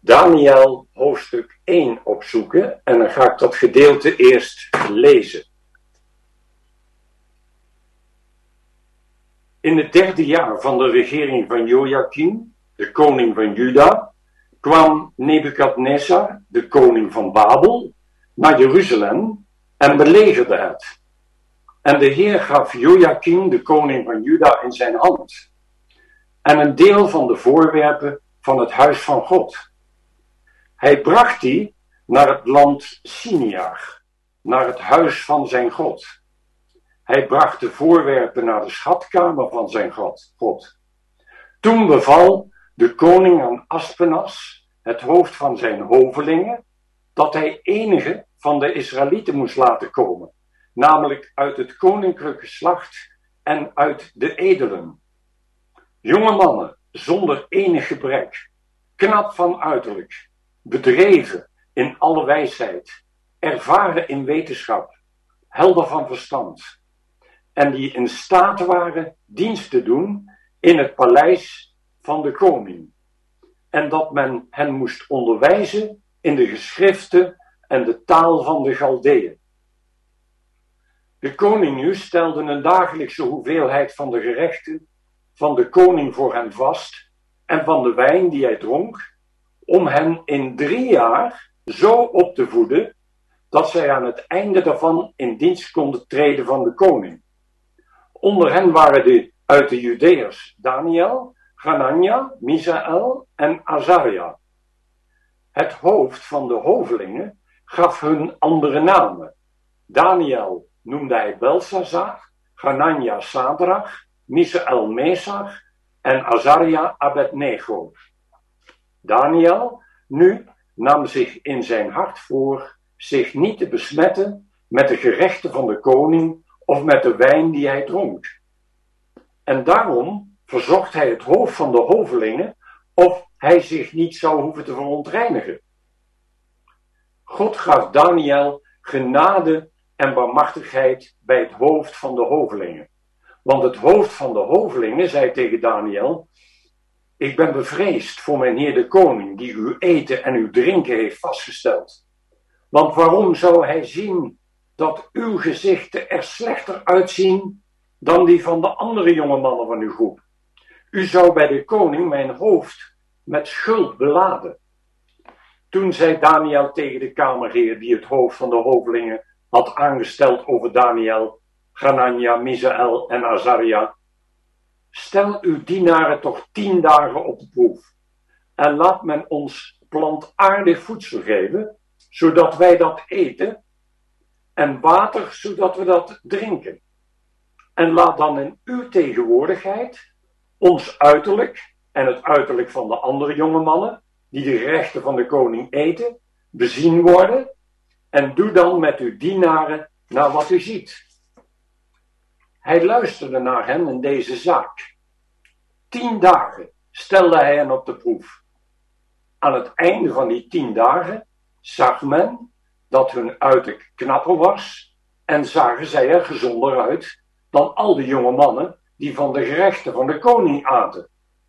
Daniel hoofdstuk 1 opzoeken en dan ga ik dat gedeelte eerst lezen. In het 3e jaar van de regering van Joachim, de koning van Juda, kwam Nebukadnezar, de koning van Babel, naar Jeruzalem en belegerde het. En de Heer gaf Joachim, de koning van Juda, in zijn hand en een deel van de voorwerpen van het huis van God. Hij bracht die naar het land Siniar, naar het huis van zijn God. Hij bracht de voorwerpen naar de schatkamer van zijn God. Toen beval de koning aan Aspenas, het hoofd van zijn hovelingen, dat hij enige van de Israëlieten moest laten komen, namelijk uit het koninklijke geslacht en uit de edelen. Jonge mannen zonder enig gebrek, knap van uiterlijk, bedreven in alle wijsheid, ervaren in wetenschap, helder van verstand, en die in staat waren dienst te doen in het paleis van de koning, en dat men hen moest onderwijzen in de geschriften en de taal van de Galdeën. De koning nu stelde een dagelijkse hoeveelheid van de gerechten van de koning voor hen vast en van de wijn die hij dronk, om hen in 3 jaar zo op te voeden dat zij aan het einde daarvan in dienst konden treden van de koning. Onder hen waren uit de Judeërs Daniel, Hanania, Misaël en Azaria. Het hoofd van de hovelingen gaf hun andere namen. Daniel noemde hij Belshazzar, Hanania Sadrach, Misaël Mesach en Azaria Abednego. Daniel nu nam zich in zijn hart voor zich niet te besmetten met de gerechten van de koning of met de wijn die hij dronk. En daarom verzocht hij het hoofd van de hovelingen of hij zich niet zou hoeven te verontreinigen. God gaf Daniel genade en barmhartigheid bij het hoofd van de hovelingen. Want het hoofd van de hovelingen zei tegen Daniel: ik ben bevreesd voor mijn heer de koning, die uw eten en uw drinken heeft vastgesteld. Want waarom zou hij zien dat uw gezichten er slechter uitzien dan die van de andere jonge mannen van uw groep? U zou bij de koning mijn hoofd met schuld beladen. Toen zei Daniel tegen de kamerheer die het hoofd van de hovelingen had aangesteld over Daniel, Hanania, Misaël en Azaria: stel uw dienaren toch 10 dagen op de proef en laat men ons plantaardig voedsel geven, zodat wij dat eten, en water, zodat we dat drinken. En laat dan in uw tegenwoordigheid ons uiterlijk en het uiterlijk van de andere jonge mannen, die de gerechten van de koning eten, bezien worden, en doe dan met uw dienaren naar wat u ziet. Hij luisterde naar hen in deze zaak. 10 dagen stelde hij hen op de proef. Aan het einde van die 10 dagen zag men dat hun uiterlijk knapper was en zagen zij er gezonder uit dan al de jonge mannen die van de gerechten van de koning aten.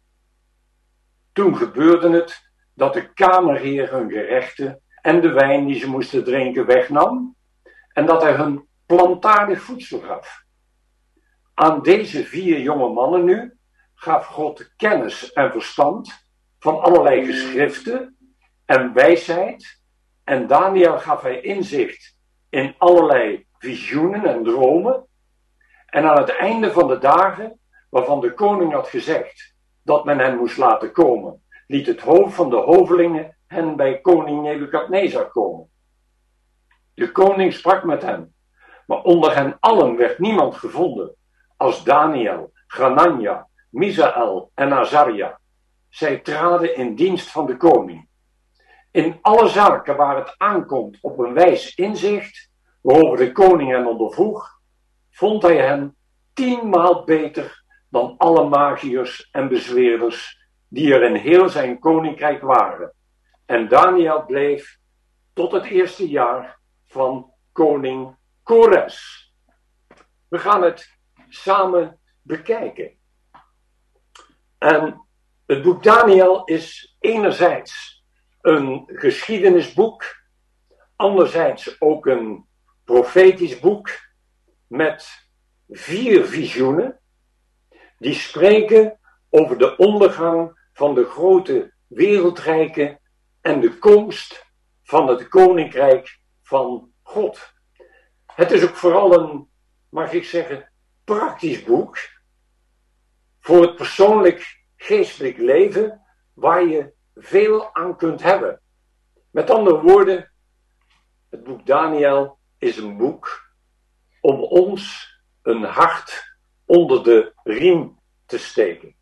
Toen gebeurde het dat de kamerheer hun gerechten en de wijn die ze moesten drinken wegnam en dat hij hun plantaardig voedsel gaf. Aan deze 4 jonge mannen nu gaf God kennis en verstand van allerlei geschriften en wijsheid, en Daniel gaf hij inzicht in allerlei visioenen en dromen. En aan het einde van de dagen, waarvan de koning had gezegd dat men hen moest laten komen, liet het hoofd van de hovelingen hen bij koning Nebukadnezar komen. De koning sprak met hen, maar onder hen allen werd niemand gevonden als Daniel, Hanania, Misaël en Azaria. Zij traden in dienst van de koning. In alle zaken waar het aankomt op een wijs inzicht, waarover de koning hen ondervroeg, vond hij hen 10 maal beter dan alle magiërs en bezweerders die er in heel zijn koninkrijk waren. En Daniel bleef tot het 1e jaar van koning Kores. We gaan het samen bekijken. En het boek Daniel is enerzijds een geschiedenisboek, anderzijds ook een profetisch boek met 4 visioenen die spreken over de ondergang van de grote wereldrijken en de komst van het koninkrijk van God. Het is ook vooral een, mag ik zeggen, praktisch boek voor het persoonlijk geestelijk leven waar je veel aan kunt hebben. Met andere woorden, het boek Daniel is een boek om ons een hart onder de riem te steken.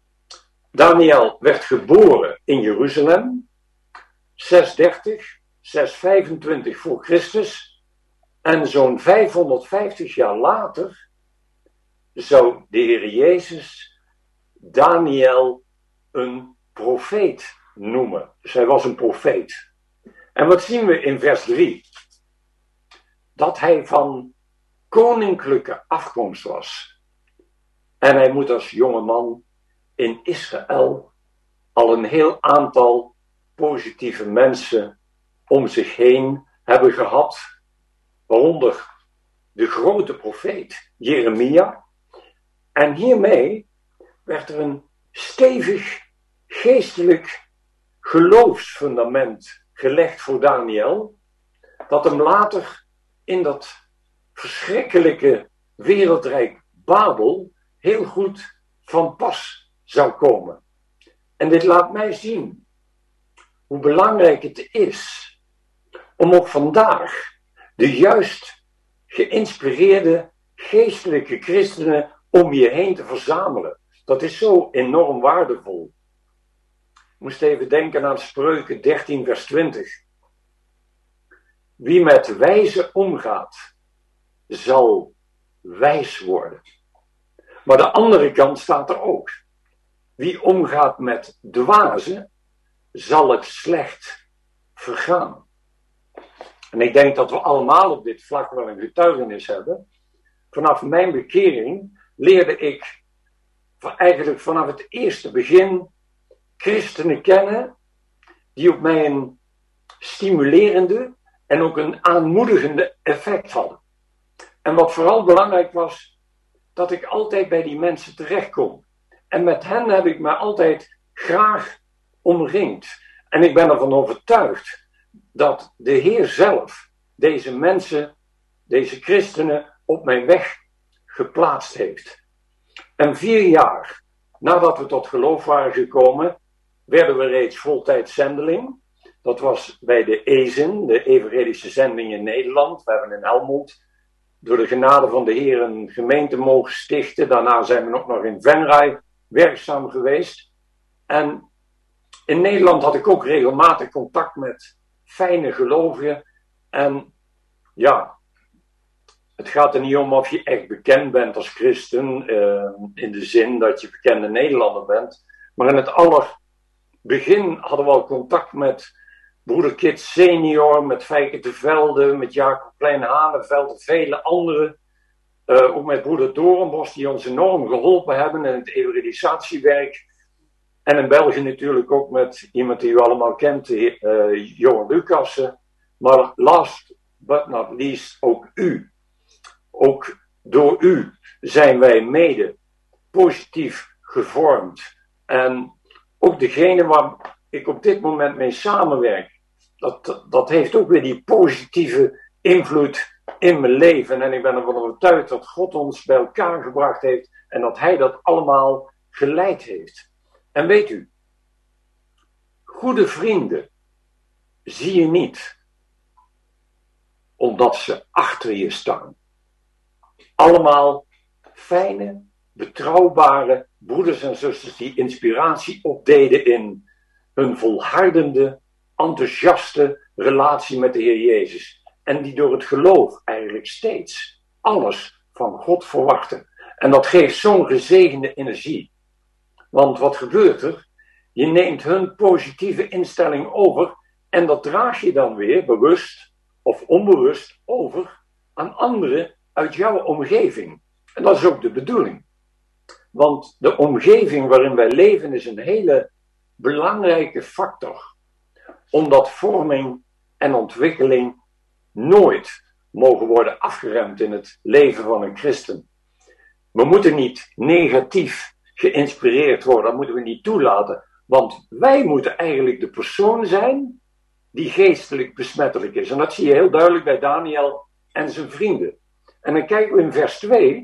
Daniel werd geboren in Jeruzalem, 630, 625 voor Christus, en zo'n 550 jaar later zou de Heer Jezus Daniel een profeet noemen. Dus hij was een profeet. En wat zien we in vers 3? Dat hij van koninklijke afkomst was. En hij moet als jonge man in Israël al een heel aantal positieve mensen om zich heen hebben gehad. Waaronder de grote profeet Jeremia. En hiermee werd er een stevig geestelijk geloofsfundament gelegd voor Daniel, dat hem later in dat verschrikkelijke wereldrijk Babel heel goed van pas zou komen. En dit laat mij zien hoe belangrijk het is om ook vandaag de juist geïnspireerde geestelijke christenen om je heen te verzamelen. Dat is zo enorm waardevol. Ik moest even denken aan Spreuken 13 vers 20. Wie met wijze omgaat, zal wijs worden. Maar de andere kant staat er ook. Wie omgaat met dwazen, zal het slecht vergaan. En ik denk dat we allemaal op dit vlak wel een getuigenis hebben. Vanaf mijn bekering leerde ik eigenlijk vanaf het eerste begin christenen kennen die op mij een stimulerende en ook een aanmoedigende effect hadden. En wat vooral belangrijk was, dat ik altijd bij die mensen terecht kon. En met hen heb ik me altijd graag omringd. En ik ben ervan overtuigd dat de Heer zelf deze mensen, deze christenen op mijn weg geplaatst heeft. En 4 jaar nadat we tot geloof waren gekomen, werden we reeds voltijds zendeling. Dat was bij de EZEN, de Evangelische Zending in Nederland. We hebben in Helmond door de genade van de Heer een gemeente mogen stichten. Daarna zijn we ook nog in Venray werkzaam geweest. En in Nederland had ik ook regelmatig contact met fijne gelovigen. En ja, het gaat er niet om of je echt bekend bent als christen, in de zin dat je bekende Nederlander bent. Maar in het allerbegin hadden we al contact met broeder Kit senior, met Fijke de Velde, met Jacob Klein-Haneveld en vele anderen. Ook met broeder Doornbos, die ons enorm geholpen hebben in het evangelisatiewerk. En in België natuurlijk ook met iemand die u allemaal kent, Johan Lucassen. Maar last but not least ook u. Ook door u zijn wij mede positief gevormd. En ook degene waar ik op dit moment mee samenwerk, dat heeft ook weer die positieve invloed in mijn leven. En ik ben ervan overtuigd dat God ons bij elkaar gebracht heeft en dat Hij dat allemaal geleid heeft. En weet u, goede vrienden zie je niet omdat ze achter je staan. Allemaal fijne, betrouwbare broeders en zusters die inspiratie opdeden in hun volhardende, enthousiaste relatie met de Heer Jezus. En die door het geloof eigenlijk steeds alles van God verwachten. En dat geeft zo'n gezegende energie. Want wat gebeurt er? Je neemt hun positieve instelling over en dat draag je dan weer bewust of onbewust over aan anderen uit jouw omgeving. En dat is ook de bedoeling. Want de omgeving waarin wij leven is een hele belangrijke factor. omdat vorming en ontwikkeling nooit mogen worden afgeremd in het leven van een christen. We moeten niet negatief geïnspireerd worden, dat moeten we niet toelaten, want wij moeten eigenlijk de persoon zijn die geestelijk besmettelijk is. En dat zie je heel duidelijk bij Daniel en zijn vrienden. En dan kijken we in vers 2.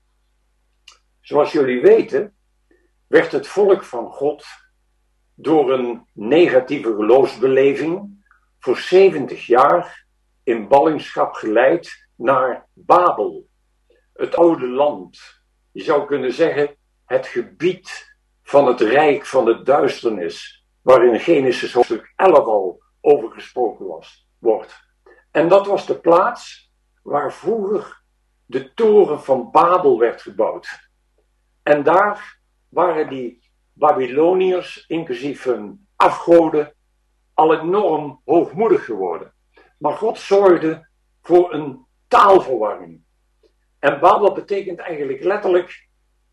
Zoals jullie weten, werd het volk van God door een negatieve geloofsbeleving voor 70 jaar in ballingschap geleid naar Babel. Het oude land. Je zou kunnen zeggen het gebied van het rijk van de duisternis, waarin Genesis hoofdstuk 11 al over gesproken wordt. En dat was de plaats waar vroeger de toren van Babel werd gebouwd. En daar waren die Babyloniërs, inclusief hun afgoden, al enorm hoogmoedig geworden. Maar God zorgde voor een taalverwarring. En Babel betekent eigenlijk letterlijk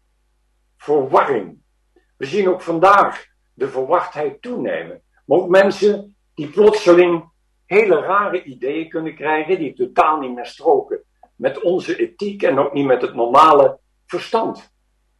verwarring. We zien ook vandaag de verwardheid toenemen. Maar ook mensen die plotseling hele rare ideeën kunnen krijgen, die totaal niet meer stroken met onze ethiek en ook niet met het normale verstand.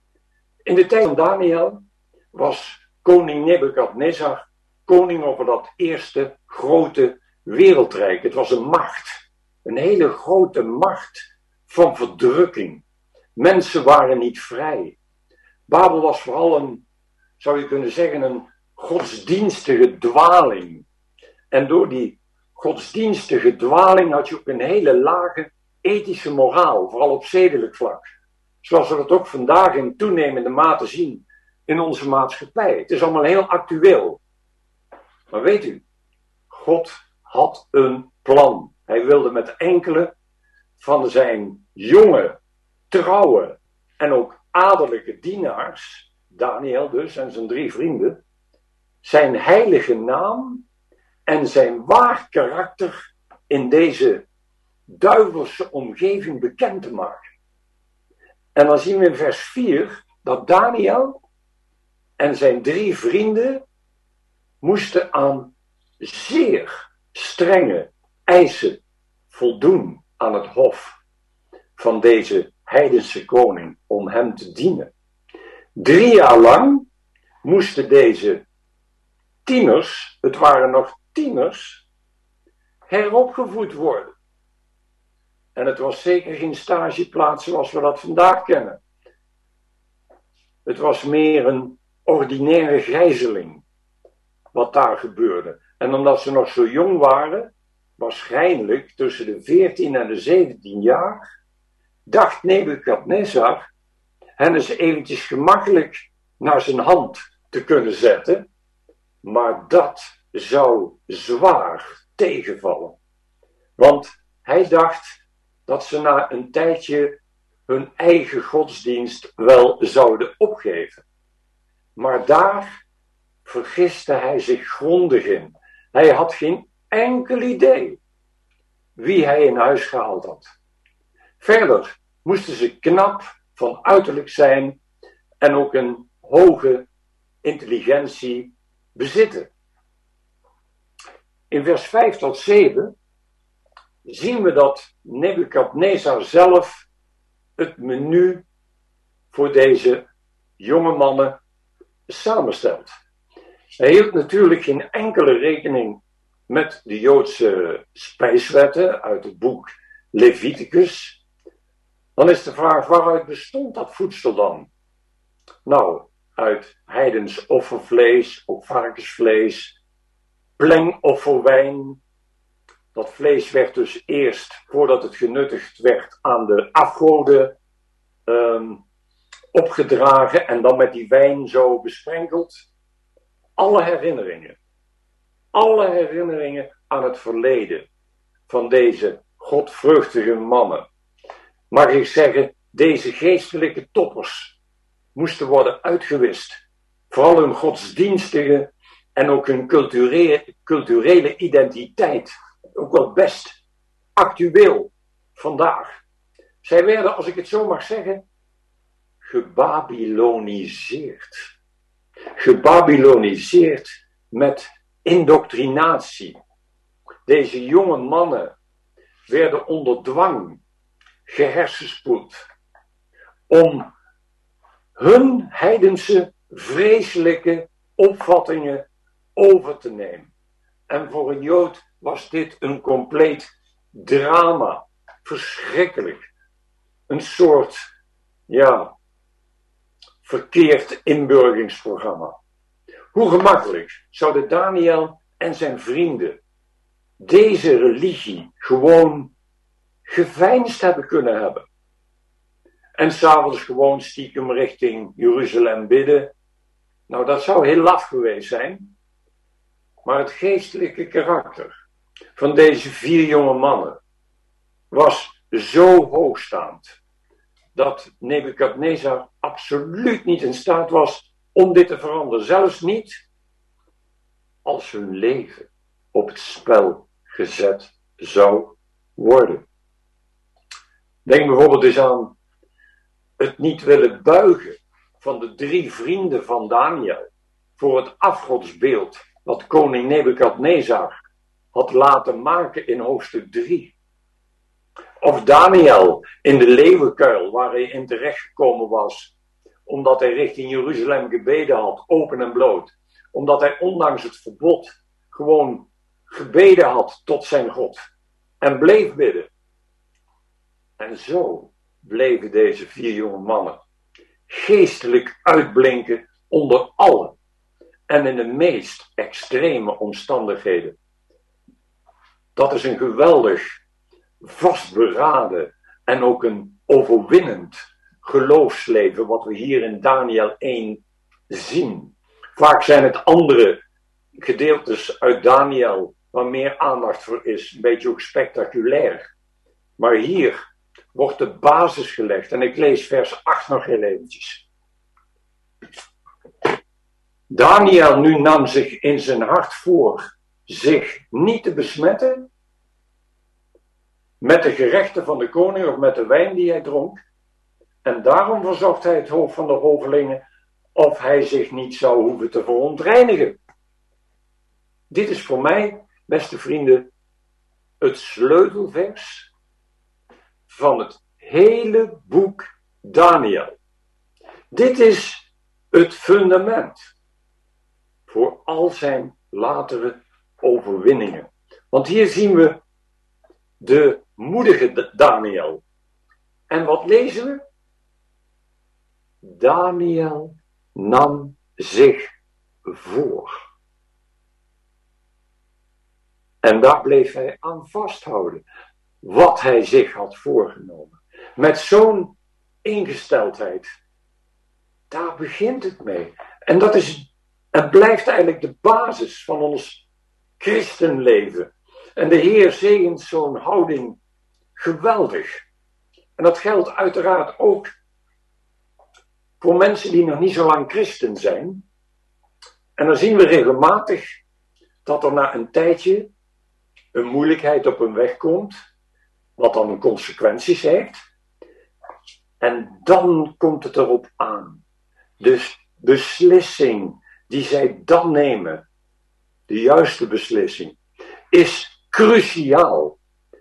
In de tijd van Daniel was koning Nebukadnezar koning over dat eerste grote wereldrijk. Het was een macht, een hele grote macht van verdrukking. Mensen waren niet vrij. Babel was vooral een, zou je kunnen zeggen, een godsdienstige dwaling. En door die godsdienstige dwaling had je ook een hele lage ethische moraal, vooral op zedelijk vlak. Zoals we dat ook vandaag in toenemende mate zien in onze maatschappij. Het is allemaal heel actueel. Maar weet u, God had een plan. Hij wilde met enkele van zijn jonge, trouwe en ook adellijke dienaars, Daniel dus en zijn 3 vrienden, zijn heilige naam en zijn waar karakter in deze duivelse omgeving bekend te maken. En dan zien we in vers 4 dat Daniel en zijn 3 vrienden moesten aan zeer strenge eisen voldoen aan het hof van deze heidense koning om hem te dienen. 3 jaar lang moesten deze tieners, het waren nog tieners, heropgevoed worden. En het was zeker geen stageplaats zoals we dat vandaag kennen. Het was meer een ordinaire gijzeling wat daar gebeurde. En omdat ze nog zo jong waren, waarschijnlijk tussen de 14 en de 17 jaar, dacht Nebukadnezar hen eens eventjes gemakkelijk naar zijn hand te kunnen zetten. Maar dat zou zwaar tegenvallen. Want hij dacht dat ze na een tijdje hun eigen godsdienst wel zouden opgeven. Maar daar vergiste hij zich grondig in. Hij had geen enkel idee wie hij in huis gehaald had. Verder moesten ze knap van uiterlijk zijn en ook een hoge intelligentie bezitten. In vers 5 tot 7 zien we dat Nebukadnezar zelf het menu voor deze jonge mannen samenstelt. Hij hield natuurlijk geen enkele rekening met de Joodse spijswetten uit het boek Leviticus. Dan is de vraag, waaruit bestond dat voedsel dan? Nou, uit heidens offervlees, ook varkensvlees, plengofferwijn. Dat vlees werd dus eerst, voordat het genuttigd werd, aan de afgoden opgedragen en dan met die wijn zo besprenkeld. Alle herinneringen aan het verleden van deze godvruchtige mannen. Mag ik zeggen, deze geestelijke toppers moesten worden uitgewist. Vooral hun godsdienstige en ook hun culturele identiteit. Ook wel best actueel vandaag. Zij werden, als ik het zo mag zeggen, gebabyloniseerd. Gebabyloniseerd met indoctrinatie. Deze jonge mannen werden onder dwang gehersenspoeld om hun heidense vreselijke opvattingen over te nemen. En voor een Jood was dit een compleet drama. Verschrikkelijk. Een soort, verkeerd inburgeringsprogramma. Hoe gemakkelijk zouden Daniel en zijn vrienden deze religie gewoon geveinsd hebben kunnen hebben. En s'avonds gewoon stiekem richting Jeruzalem bidden. Nou, dat zou heel laf geweest zijn. Maar het geestelijke karakter van deze 4 jonge mannen was zo hoogstaand dat Nebukadnezar absoluut niet in staat was om dit te veranderen. Zelfs niet als hun leven op het spel gezet zou worden. Denk bijvoorbeeld eens aan het niet willen buigen van de 3 vrienden van Daniel voor het afgodsbeeld wat koning Nebukadnezar had laten maken in hoofdstuk 3. Of Daniel in de leeuwenkuil waar hij in terechtgekomen was, omdat hij richting Jeruzalem gebeden had, open en bloot. Omdat hij ondanks het verbod gewoon gebeden had tot zijn God en bleef bidden. En zo bleven deze 4 jonge mannen geestelijk uitblinken onder alle en in de meest extreme omstandigheden. Dat is een geweldig vastberaden en ook een overwinnend geloofsleven wat we hier in Daniel 1 zien. Vaak zijn het andere gedeeltes uit Daniel waar meer aandacht voor is, een beetje ook spectaculair. Maar hier wordt de basis gelegd en ik lees vers 8 nog heel eventjes. Daniel nu nam zich in zijn hart voor zich niet te besmetten met de gerechten van de koning of met de wijn die hij dronk. En daarom verzocht hij het hoofd van de hovelingen of hij zich niet zou hoeven te verontreinigen. Dit is voor mij, beste vrienden, het sleutelvers van het hele boek Daniel. Dit is het fundament voor al zijn latere overwinningen. Want hier zien we de moedige Daniel. En wat lezen we? Daniel nam zich voor. En daar bleef hij aan vasthouden. Wat hij zich had voorgenomen. Met zo'n ingesteldheid. Daar begint het mee. En dat is, het blijft eigenlijk de basis van ons christenleven. En de Heer zegent zo'n houding geweldig. En dat geldt uiteraard ook voor mensen die nog niet zo lang christen zijn. En dan zien we regelmatig dat er na een tijdje een moeilijkheid op hun weg komt, wat dan consequenties heeft. En dan komt het erop aan. Dus beslissing die zij dan nemen, de juiste beslissing, is cruciaal.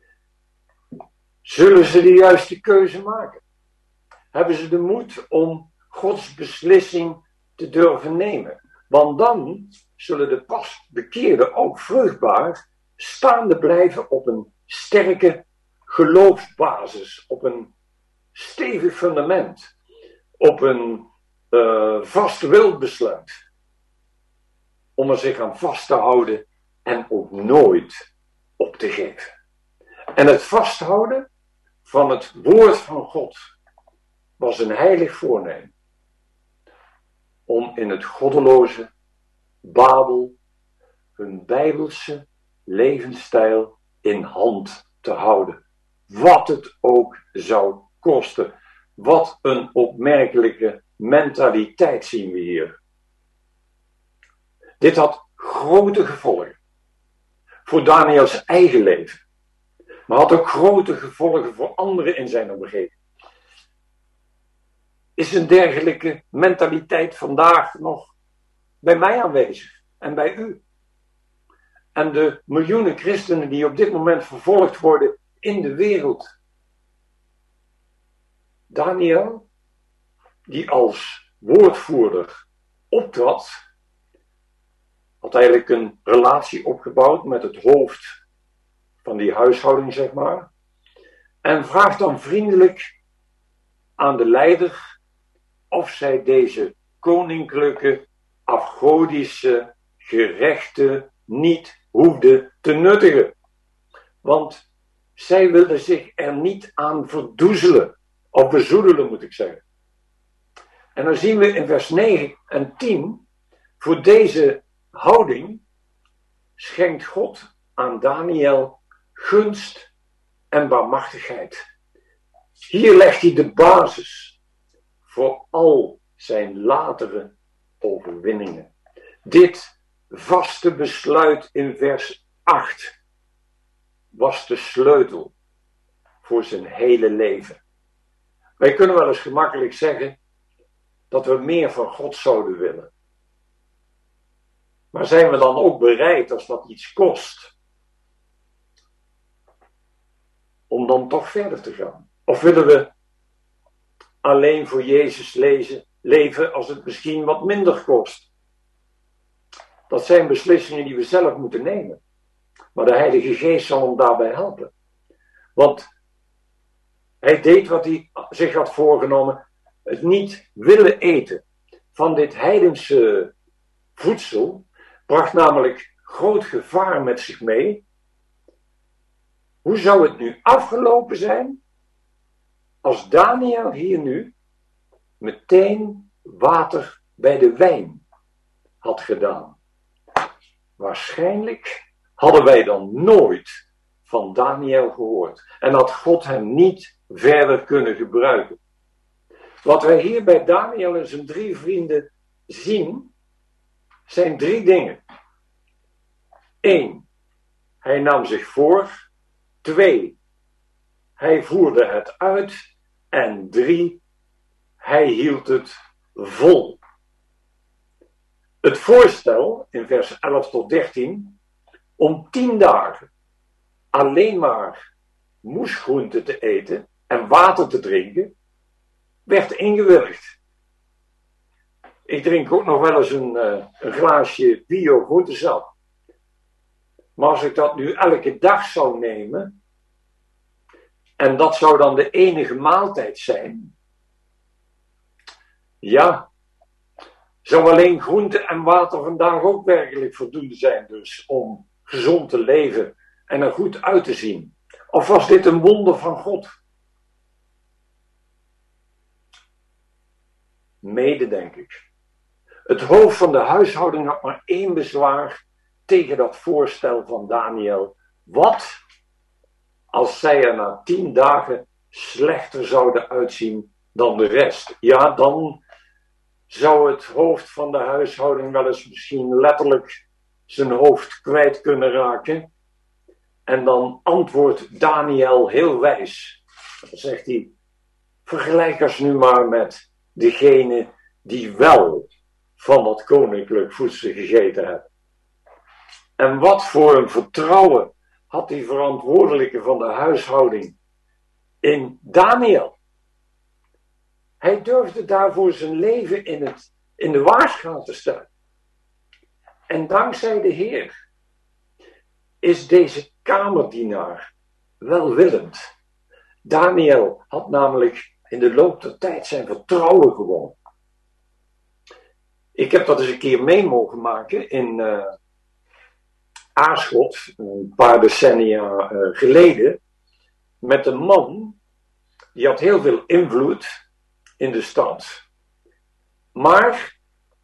Zullen ze de juiste keuze maken? Hebben ze de moed om Gods beslissing te durven nemen? Want dan zullen de pas bekeerden ook vruchtbaar staande blijven op een sterke geloofsbasis, op een stevig fundament, op een vast wilbesluit. Om er zich aan vast te houden en ook nooit op te geven. En het vasthouden van het woord van God was een heilig voornemen. Om in het goddeloze Babel hun bijbelse levensstijl in hand te houden. Wat het ook zou kosten. Wat een opmerkelijke mentaliteit zien we hier. Dit had grote gevolgen voor Daniels eigen leven. Maar had ook grote gevolgen voor anderen in zijn omgeving. Is een dergelijke mentaliteit vandaag nog bij mij aanwezig en bij u? en de miljoenen christenen die op dit moment vervolgd worden in de wereld. Daniel, die als woordvoerder optrad, had eigenlijk een relatie opgebouwd met het hoofd van die huishouding, zeg maar. En vraagt dan vriendelijk aan de leider of zij deze koninklijke, afgodische gerechten niet hoefde te nuttigen. Want zij wilde zich er niet aan verdoezelen, of bezoedelen moet ik zeggen. En dan zien we in vers 9 en 10, voor deze houding schenkt God aan Daniel gunst en barmhartigheid. Hier legt hij de basis voor al zijn latere overwinningen. Dit vaste besluit in vers 8 was de sleutel voor zijn hele leven. Wij kunnen wel eens gemakkelijk zeggen dat we meer van God zouden willen. Maar zijn we dan ook bereid, als dat iets kost, om dan toch verder te gaan? Of willen we alleen voor Jezus leven als het misschien wat minder kost? Dat zijn beslissingen die we zelf moeten nemen. Maar de Heilige Geest zal hem daarbij helpen. Want hij deed wat hij zich had voorgenomen. Het niet willen eten van dit heidense voedsel bracht namelijk groot gevaar met zich mee. Hoe zou het nu afgelopen zijn als Daniel hier nu meteen water bij de wijn had gedaan? Waarschijnlijk hadden wij dan nooit van Daniel gehoord en had God hem niet verder kunnen gebruiken. Wat wij hier bij Daniel en zijn 3 vrienden zien, zijn 3 dingen. 1. Hij nam zich voor. 2. Hij voerde het uit. En 3. Hij hield het vol. Het voorstel in vers 11 tot 13 om 10 dagen alleen maar moesgroenten te eten en water te drinken, werd ingewilligd. Ik drink ook nog wel eens een glaasje bio groentesap. Maar als ik dat nu elke dag zou nemen, en dat zou dan de enige maaltijd zijn, ja, zou alleen groente en water vandaag ook werkelijk voldoende zijn dus om gezond te leven en er goed uit te zien? Of was dit een wonder van God? Mede, denk ik. Het hoofd van de huishouding had maar 1 bezwaar tegen dat voorstel van Daniel. Wat als zij er na 10 dagen slechter zouden uitzien dan de rest? Ja, dan zou het hoofd van de huishouding wel eens misschien letterlijk zijn hoofd kwijt kunnen raken. En dan antwoordt Daniel heel wijs. Dan zegt hij, vergelijk ons nu maar met degene die wel van dat koninklijk voedsel gegeten hebben. En wat voor een vertrouwen had die verantwoordelijke van de huishouding in Daniel. Hij durfde daarvoor zijn leven in de waarschuwing te stellen. En dankzij de Heer is deze kamerdienaar welwillend. Daniel had namelijk in de loop der tijd zijn vertrouwen gewonnen. Ik heb dat eens een keer mee mogen maken in Aarschot, een paar decennia geleden, met een man die had heel veel invloed in de stad. Maar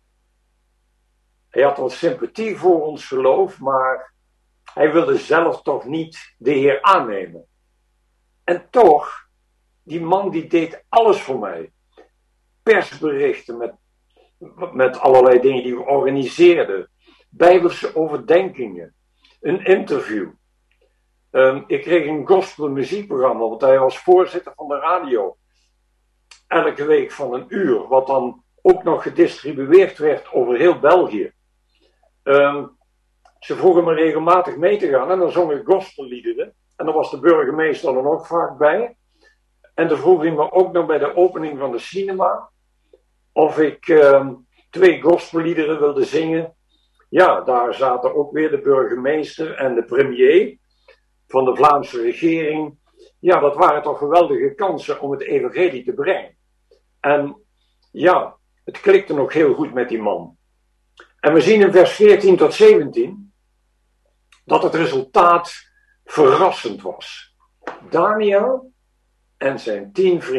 hij had wel sympathie voor ons geloof, maar hij wilde zelf toch niet de Heer aannemen. En toch, die man die deed alles voor mij. Persberichten met allerlei dingen die we organiseerden. Bijbelse overdenkingen. Een interview. Ik kreeg een gospel muziekprogramma, want hij was voorzitter van de radio. Elke week van 1 uur, wat dan ook nog gedistribueerd werd over heel België. ze vroegen me regelmatig mee te gaan en dan zong ik gospelliederen. En dan was de burgemeester er ook vaak bij. En dan vroeg hij me ook nog bij de opening van de cinema of ik 2 gospelliederen wilde zingen. Ja, daar zaten ook weer de burgemeester en de premier van de Vlaamse regering. Ja, dat waren toch geweldige kansen om het evangelie te brengen. En ja, het klikte nog heel goed met die man. En we zien in vers 14 tot 17 dat het resultaat verrassend was. Daniel en zijn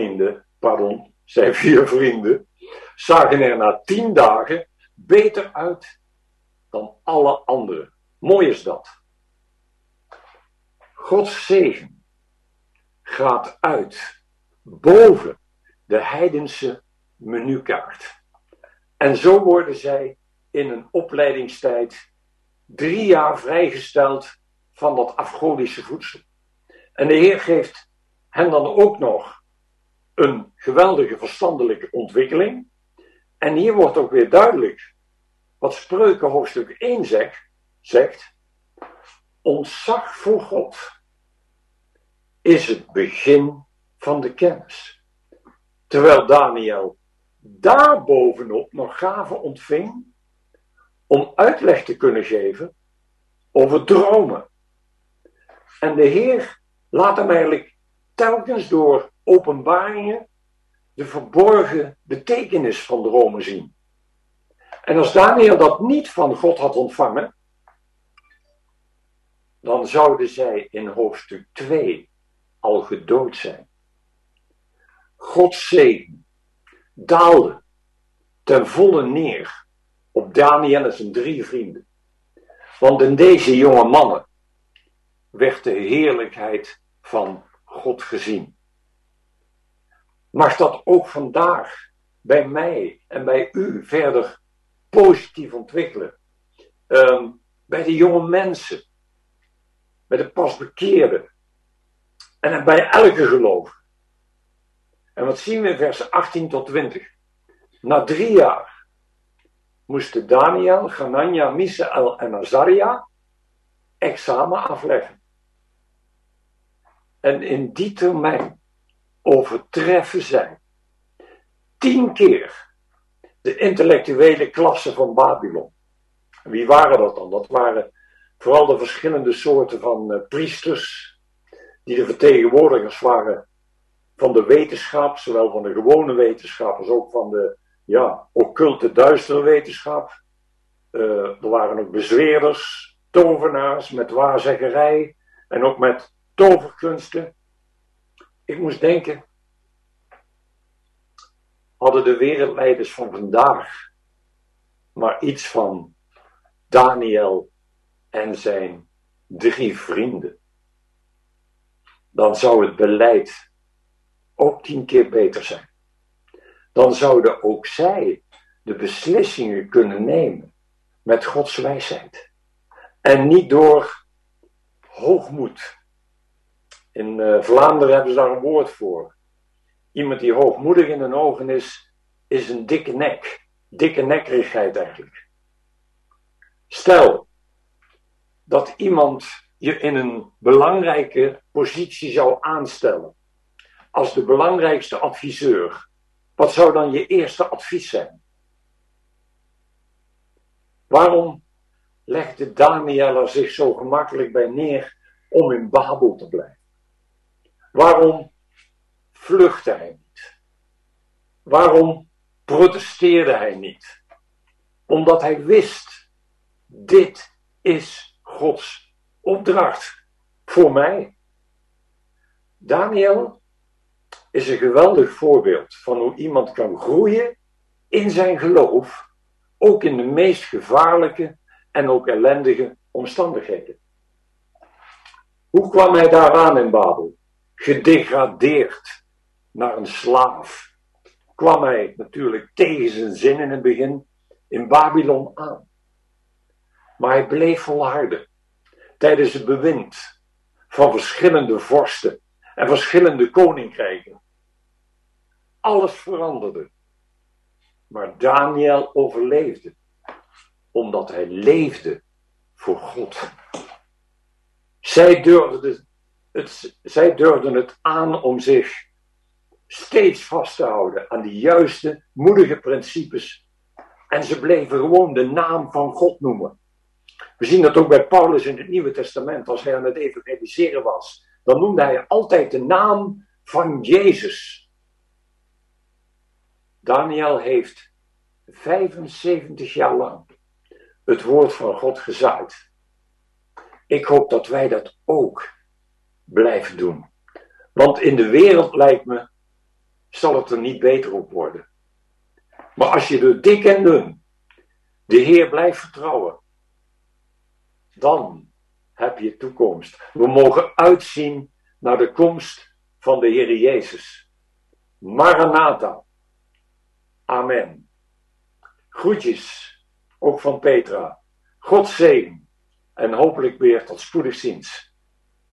4 vrienden, zagen er na 10 dagen beter uit dan alle anderen. Mooi is dat. Gods zegen gaat uit boven de heidense menukaart. En zo worden zij in een opleidingstijd 3 jaar vrijgesteld van dat afgodische voedsel. En de Heer geeft hen dan ook nog een geweldige verstandelijke ontwikkeling. En hier wordt ook weer duidelijk wat Spreuken hoofdstuk 1 zegt. Ontzag voor God is het begin van de kennis. Terwijl Daniel daarbovenop nog gaven ontving om uitleg te kunnen geven over dromen. En de Heer laat hem eigenlijk telkens door openbaringen de verborgen betekenis van dromen zien. En als Daniel dat niet van God had ontvangen, dan zouden zij in hoofdstuk 2 al gedood zijn. Gods zegen daalde ten volle neer op Daniel en zijn 3 vrienden. Want in deze jonge mannen werd de heerlijkheid van God gezien. Mag dat ook vandaag bij mij en bij u verder positief ontwikkelen? Bij de jonge mensen, bij de pasbekeerden en bij elke gelovige. En wat zien we in versen 18 tot 20? Na 3 jaar moesten Daniel, Hanania, Misaël en Azaria examen afleggen. En in die termijn overtreffen zij 10 keer de intellectuele klasse van Babylon. En wie waren dat dan? Dat waren vooral de verschillende soorten van priesters, die de vertegenwoordigers waren van de wetenschap, zowel van de gewone wetenschap als ook van de occulte, duistere wetenschap. Er waren ook bezweerders, tovenaars met waarzeggerij en ook met toverkunsten. Ik moest denken, hadden de wereldleiders van vandaag maar iets van Daniel en zijn 3 vrienden, dan zou het beleid ook 10 keer beter zijn. Dan zouden ook zij de beslissingen kunnen nemen met Gods wijsheid. En niet door hoogmoed. In Vlaanderen hebben ze daar een woord voor. Iemand die hoogmoedig in hun ogen is een dikke nek. Dikke nekkerigheid eigenlijk. Stel dat iemand je in een belangrijke positie zou aanstellen. Als de belangrijkste adviseur. Wat zou dan je eerste advies zijn? Waarom legde Daniel er zich zo gemakkelijk bij neer om in Babel te blijven? Waarom vluchtte hij niet? Waarom protesteerde hij niet? Omdat hij wist, dit is Gods opdracht voor mij. Daniel is een geweldig voorbeeld van hoe iemand kan groeien in zijn geloof, ook in de meest gevaarlijke en ook ellendige omstandigheden. Hoe kwam hij daaraan in Babel? Gedegradeerd naar een slaaf. Kwam hij natuurlijk tegen zijn zin in het begin in Babylon aan. Maar hij bleef volharden tijdens het bewind van verschillende vorsten en verschillende koninkrijken. Alles veranderde. Maar Daniel overleefde, omdat hij leefde voor God. Zij durfden het aan om zich steeds vast te houden aan de juiste, moedige principes. En ze bleven gewoon de naam van God noemen. We zien dat ook bij Paulus in het Nieuwe Testament. Als hij aan het evangeliseren was, dan noemde hij altijd de naam van Jezus. Daniel heeft 75 jaar lang het woord van God gezaaid. Ik hoop dat wij dat ook blijven doen. Want in de wereld, lijkt me, zal het er niet beter op worden. Maar als je door dik en dun de Heer blijft vertrouwen, dan heb je toekomst. We mogen uitzien naar de komst van de Heer Jezus. Maranatha. Amen. Groetjes, ook van Petra. God zegen en hopelijk weer tot spoedig ziens.